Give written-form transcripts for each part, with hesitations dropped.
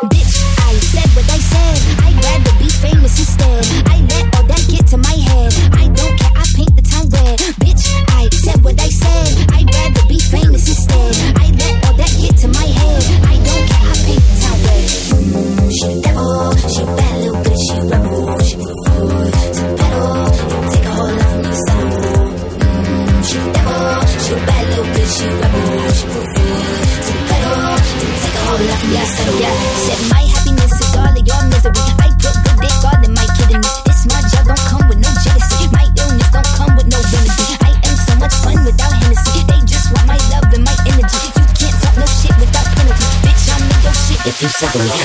Bitch, I said what I said. I'd rather be famous instead. I let all that get to my head. I don't care, I paint the town red. Bitch, I said what I said. I'd rather be famous instead. I let all that get to my head. I don't care, I paint the town red. She the devil, she a bad little bitch, she a rebel. She put forward to the pedal. It'll take a whole lot for me to settle. She the devil, she a bad little bitch, she a rebel. She put forward to the pedal. It'll take a whole lot for me to settle. Yeah, said my happiness is all of your misery. I put good dick all in my kidneys. This my job don't come with no jealousy. My illness don't come with no remedy. I am so much fun without Hennessy. They just want my love and my energy. You can't talk no shit without penalty. Bitch, I'm in your shit if you suck me.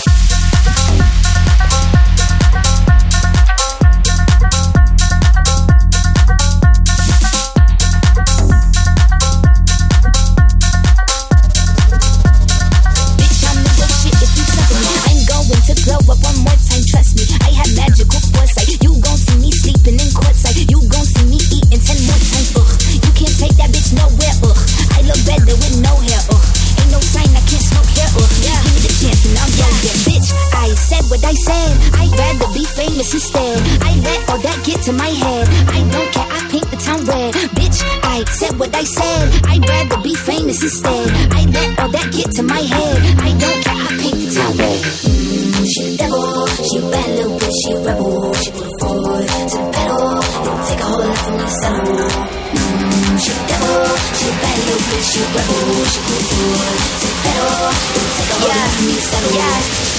Instead, I let all that get to my head. I don't care, I paint the town red. Bitch, I said what I said. I'd rather be famous instead. I let all that get to my head. I don't care, I paint the town red. She the devil, she a bad little bitch, she a rebel. She put forward to the pedal. It'll take a whole lot for me to settle. She the devil, she a bad little bitch, she a rebel. She put forward to the pedal. It'll take a whole lot for me to settle. Yeah.